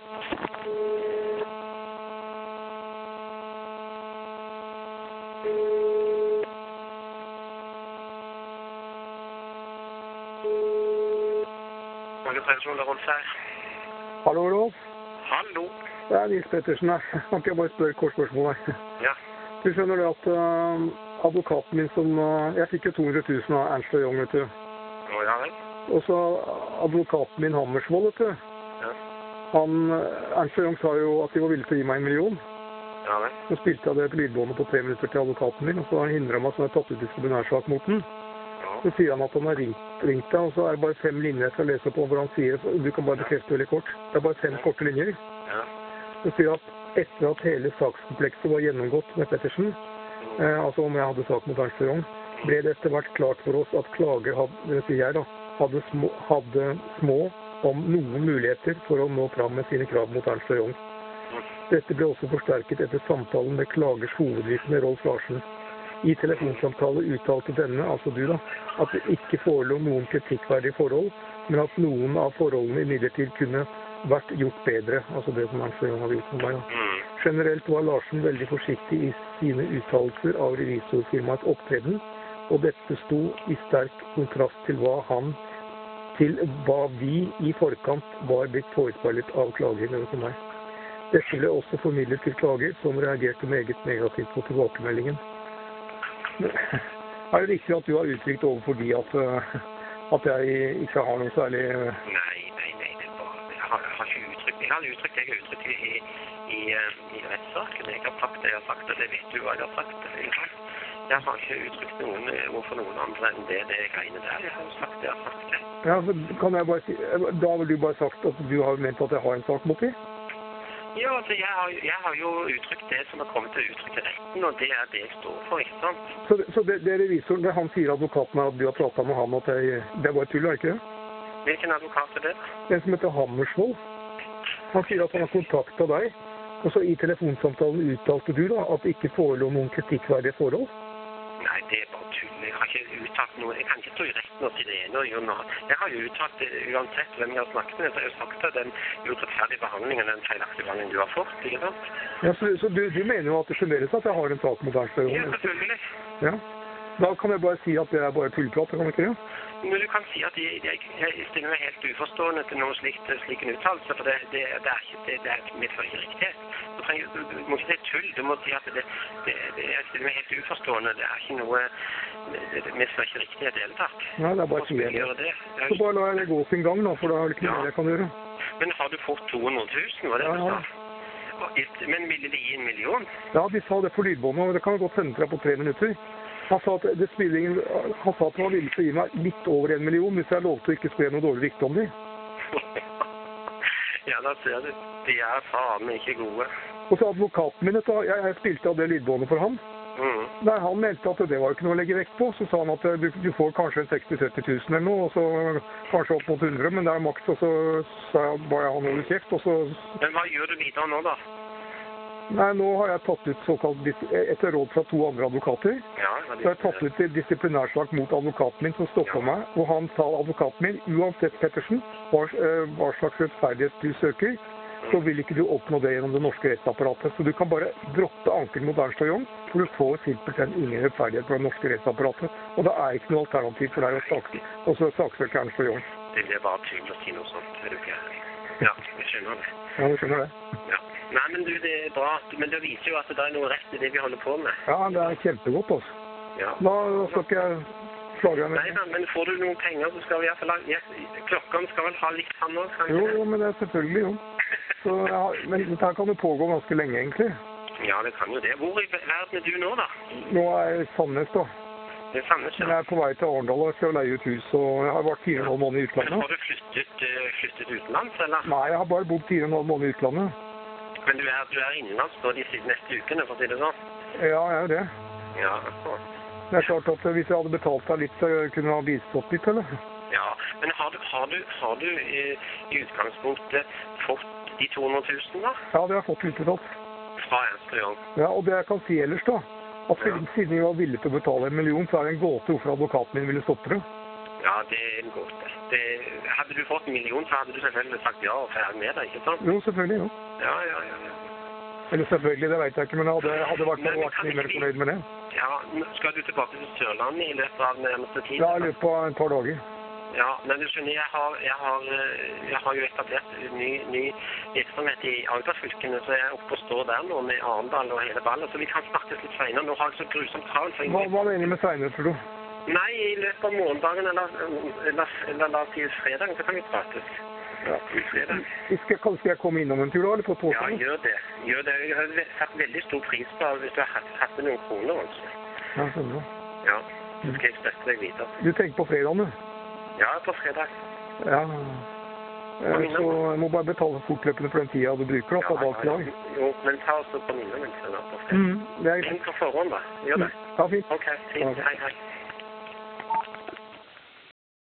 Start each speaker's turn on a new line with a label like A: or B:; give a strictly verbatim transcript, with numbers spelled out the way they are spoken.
A: Magnus Rolf her.
B: Hallo, Rolf.
A: Hallo.
B: Det er Nils Pettersen her. Kan ikke jeg bare spørre et kort spørsmål her?
A: Ja.
B: Du skjønner det at uh, advokaten min som... Uh, jeg fikk jo to hundre tusen av Ernst og Young, vet du.
A: Å, ja, vel.
B: Og så advokaten min Hammersvold, vet du.
A: Ja.
B: Han, Ernst og Young sa jo at de var villige til å gi meg en million.
A: Ja, vel.
B: Så spilte jeg det på lydbåndet på tre minutter til advokaten min, og så hindret han meg så jeg tatt ut disiplinærsak mot den. Så sier han at han har ringt, ringt deg, og så er det bare fem linjer jeg skal lese på hvor han sier, du kan bare bekrefte veldig kort. Det er bare fem korte linjer.
A: Ja.
B: Så sier at etter at hele sakskomplekset var gjennomgått med Pettersen, eh, altså om jeg hadde sak mot Ernst og Young, ble det etter hvert klart for oss at klager hadde, det sier jeg da, hadde små, hadde små om noen muligheter for å nå fram med sine krav mot Ernst og Young. Dette ble også forsterket etter samtalen med klagers hovedvitne Rolf Larsen. I telefonsamtale uttalte denne, altså du da, at det ikke forelå noen kritikkverdige forhold, men at noen av forholdene imidlertid kunne vært gjort bedre, altså det som Ernst og Young hadde gjort med meg. Da. Generelt var Larsen veldig forsiktig i sine uttalelser av revisorfirmaets opptreden, og dette sto i sterk kontrast til hva han, til hva vi i forkant var blitt forespeilet av klagerne for meg. Dette ble også formidlet til klager, som reagerte meget negativt på tilbakemeldingen. Er det riktig at du har uttrykt overfor de at, at jeg ikke har noe særlig...
A: Nei, nei, nei, det er bare... Jeg har, jeg har ikke uttrykt... Jeg har uttrykt det jeg har uttrykt i, i, i rettssaken. Jeg har sagt det jeg har sagt, og det vet du hva jeg har sagt. Jeg har ikke uttrykt noen overfor noen andre enn det, det greiene der. Jeg har sagt det jeg har sagt det.
B: Ja, kan jeg bare si... Da har vel du bare sagt at du har ment at jeg har en sak mot dem?
A: Ja, altså, jeg har, jeg har jo uttrykt det som har kommet til å uttrykke retten, og det er det jeg står for, ikke sant?
B: Så, så det, det revisoren, det han sier advokaten er at du har pratet med han, at jeg, det er bare tull, er ikke det?
A: Hvilken advokat er det?
B: En som heter Hammersvold. Han sier at han har kontaktet deg, og så i telefonsamtalen uttalte du da at det ikke forelå noen kritikkverdige forhold?
A: Nei, det er bare tull. Jeg har ikke uttalt noe. Jeg kan ikke stå i retten og si det ene og gjøre noe. Jeg har jo uttalt det uansett hvem jeg har snakket med. Så jeg har sagt at den urettferdige behandlingen, den feilaktige behandlingen du har fått, ikke sant?
B: Ja, så, så du, du mener jo at det fremdeles at jeg har en sak mot Ernst og Young?
A: Ja, selvfølgelig.
B: Ja. Da kan jeg bare si at det er bare tullprat, kan jeg ikke det?
A: Men du kan si at jeg, jeg, jeg stiller meg helt uforstående til noe slikt, slik en uttalelse, for det, det, det er ikke, det, det er medfører ikke riktighet. Du, trenger, du, du må ikke si tull, du må si at det, det, det, jeg stiller meg helt uforstående, det er ikke noe, det, det medfører ikke riktighet i hele tatt.
B: Nei, det er bare å si det.
A: det. det
B: så bare la jeg det gå sin gang da, for da er det ikke noe ja. Jeg kan gjøre.
A: Men har du fått to hundre tusen, var det ja, du sa? Ja. Men ville de gi en million?
B: Ja, de sa det for lydbåndet, og det kan godt sende deg på tre minutter. Han sa, at det spiller ingen, han sa at han var villig til å gi meg litt over en million hvis jeg lovte å ikke spre noe dårlig rykte om dem.
A: Ja, da ser du. De er faen ikke gode.
B: Og så advokaten min, jeg, jeg spilte av det lydbåndet for ham.
A: Mm.
B: Der han meldte at det var ikke noe å legge vekt på, så sa han at du, du får kanskje seksti til sytti tusen eller noe, og så kanskje opp mot hundre, men det er maks, og så sa jeg bare jeg har noe kjeft, og så...
A: Men hva gjør du videre nå da?
B: Nei, nå har jeg tatt ut såkalt, etter råd fra to andre advokater,
A: ja,
B: så har jeg tatt ut disiplinærsak mot advokaten min som stoppet ja. meg, og han sa advokaten min, uansett Pettersen, hva, hva slags rettferdighet du søker, mm. så vil ikke du oppnå det gjennom det norske rettsapparatet. Så du kan bare droppe anken mot Ernst og Young, for du får simpelthen ingen rettferdighet på det norske rettsapparatet, og det er ikke noe alternativ for deg å saksøke, også saksøke Ernst og Young.
A: Det blir bare tull å si noe sånt, er du ikke? Ja, jeg skjønner det.
B: Ja, jeg skjønner det.
A: Ja. Nei, men du, det er bra, men det viser jo at det er noe rett i det vi holder på med.
B: Ja, det er kjempegodt, altså.
A: Ja.
B: Da skal ikke jeg slage deg med.
A: Nei, da, men får du noen penger, så skal vi i hvert fall ha... Ja, klokken skal vel ha litt han også, kanskje?
B: Jo, jo, men det er selvfølgelig, jo. Så, ja, men dette kan jo pågå ganske lenge, egentlig.
A: Ja, det kan jo det. Hvor i verden er du nå, da?
B: Nå er jeg i Sandnes, da.
A: Det er Sandnes, ja.
B: Jeg er på vei til Arendal og skal leie ut hus, og jeg har vært fire og en halv måned i utlandet.
A: Men har du flyttet, uh, flyttet utenlands, eller?
B: Nei, jeg har bare bodd fire og en halv måned i utlandet.
A: Men du er, du er innenlands da de neste ukene, for å si det sånn?
B: Ja, jeg er det.
A: Ja, så.
B: Det er klart at hvis jeg hadde betalt deg litt, så kunne jeg ha bistått litt, eller?
A: Ja, men har du, har du, har du uh, i utgangspunktet fått de to hundre tusen, da?
B: Ja, det har jeg fått utbetalt.
A: Fra Ernst og Young?
B: Ja, og det jeg kan si ellers da, at siden, ja. siden jeg var villig til å betale en million, så er det en gåte hvorfor advokaten min ville stoppe det.
A: Ja, det er en gåte. Det, hadde du fått en million, så hadde du selvfølgelig sagt ja og ferdig med det, ikke sant?
B: Jo, selvfølgelig, jo.
A: Ja, ja, ja. ja.
B: Eller selvfølgelig, det vet jeg ikke, men jeg hadde, hadde vært, vært mye mer fornøyd med det.
A: Ja, skal du tilbake til Sørlandet i løpet av den nærmeste tid?
B: Ja, i løpet av et par dager.
A: Ja, men du skjønner, jeg har, jeg har, jeg har jo etablert ny, ny virksomhet i Agder-fylkene, så jeg er oppe og står der nå med Arendal og hele ballet, så vi kan snakkes litt senere. Nå har jeg så grusomt travlt.
B: Hva, hva mener du med senere, tror du?
A: Nei, i løpet av morgendagen eller, eller, eller la oss si fredagen, så kan vi prates. Ja, fredag.
B: Skal, skal jeg komme innom en tur da, eller på påstående?
A: Ja, gjør det. Gjør det. Jeg har satt veldig stor pris på hvis du har hatt, hatt med noen kroner, altså.
B: Ja, skjønner du.
A: Ja, så skal jeg støtte deg videre.
B: Du tenker på fredagen, du?
A: Ja, på fredag.
B: Ja. Eh, så jeg må bare betale fortløpende for den tida du bruker da, på dag til dag.
A: Jo, men ta oss på minnet min på fredag.
B: Mm, det er
A: Ring på forhånd da, gjør det.
B: Ja, fint.
A: Ok, fint. Hei, hei.